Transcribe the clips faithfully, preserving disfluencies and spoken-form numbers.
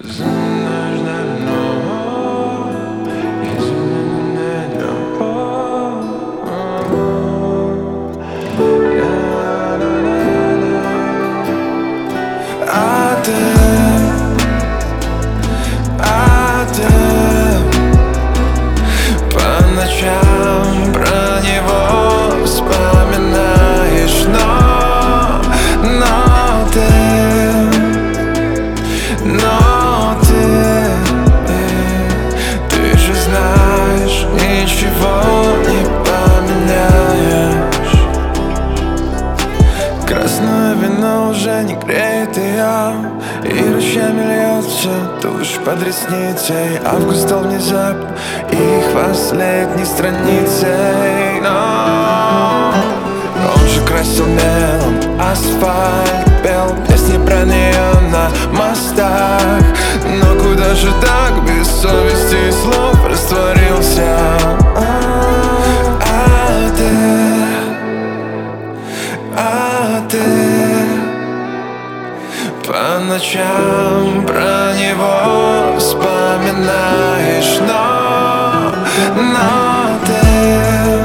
А ты, а ты по ночам про него вспоминаешь, но, но ты, но ты, ты же знаешь, ничего не поменяешь. Красное вино уже не греет ее, и ручьями льется тушь под ресницей. Август стал внезапно их последней страницей. Но он же красил мелом асфальт, пел песни про нее на мостах. Но куда же так без совести и слов растворился? А ты, а ты по ночам про него вспоминаешь, но, но ты,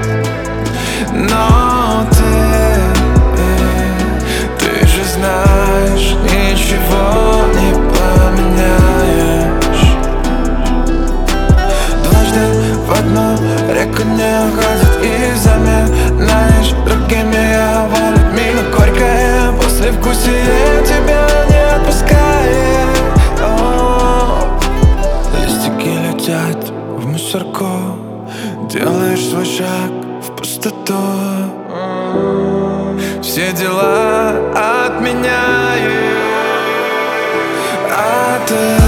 но ты, ты же знаешь, ничего не поменяешь. Дважды в одну реку не уходит и заминаешь другими его людьми, но горькое послевкусие тебя не отпускает. О, листики летят в мусорку, делаешь свой шаг в пустоту. Все дела отменяешь, а ты